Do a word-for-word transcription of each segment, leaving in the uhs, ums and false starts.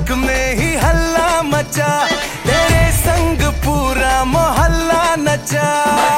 झलक में ही हल्ला मचा, तेरे संग पूरा मोहल्ला नचा।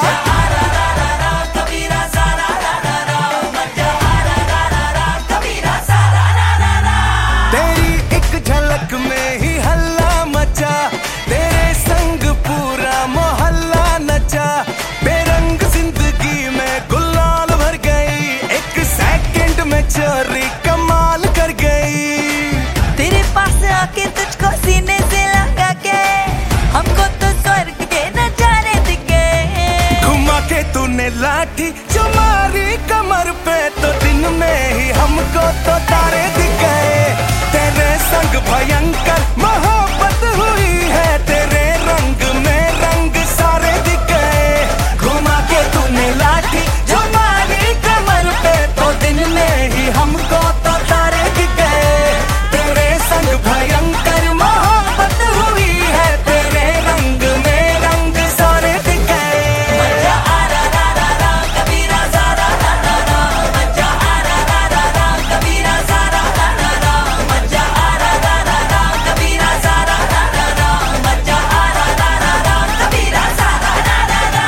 तेरी एक झलक में ही हल्ला मचा, तेरे संग पूरा मोहल्ला नचा। बेरंग जिंदगी में गुलाल भर गई, एक सेकंड में चोरी कमाल कर गई। तेरे पास आके तुझको सीने से लगा के हमको तो स्वर्ग के नजारे दिख गए। घुमा के तूने लाठी जो मारी कमर पे, तो दिन में ही हमको तो तारे दिख गए। तेरे संग भयंकर मोहब्बत हुई है, तेरे रंग में रंग सारे दिख गए। घुमा के तूने लाठी जो मारी कमर पे, तो दिन में ही हमको तो तारे दिख गए। तेरे संग भयंकर मोहब्बत हुई है, तेरे रंग में रंग सारे दिख गए। मजा आ रा रा रा रा कबीरा सारा रा रा रा, मजा आ रा रा रा रा कबीरा सारा रा रा रा, मजा आ रा रा रा रा कबीरा सारा रा रा रा, मजा आ रा रा रा रा कबीरा सारा रा रा रा।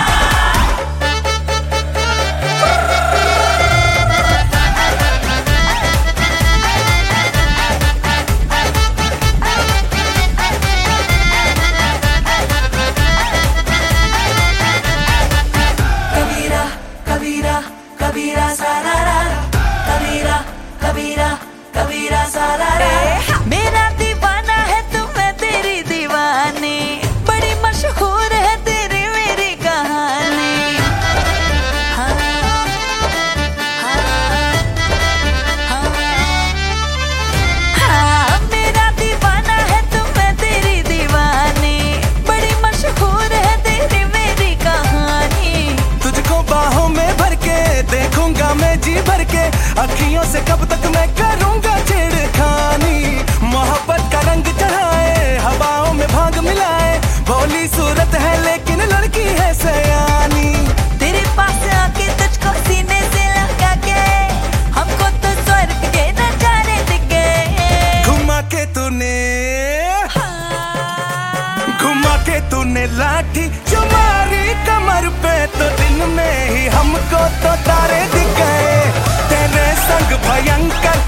कबीरा कबीरा कबीरा सारा रा रा, कबीरा कबीरा कबीरा सारा रा रा। मेरा दीवाना है तू, मैं तेरी दीवानी, बड़ी मशहूर है तेरी मेरी कहानी। हाँ, हाँ, हाँ, हाँ, मेरा दीवाना है तू, मैं तेरी दीवानी, बड़ी मशहूर है तेरी मेरी कहानी। तुझको बाहों में भर के देखूंगा मैं जी भर के, अखियों से कब तक मैं करूंगा छेड़खानी। मोहब्बत का रंग चढ़ाए, हवाओं में भांग मिलाए, भोली सूरत है लेकिन लड़की है सयानी। तेरे पास आके तुझको सीने से लगा के हमको तो स्वर्ग के नजारे दिख गए। घुमा के तूने हाँ। घुमा के तूने लाठी जो मारी कमर पे, तो दिन में ही हमको तो तारे दिख गए। तेरे संग भयंकर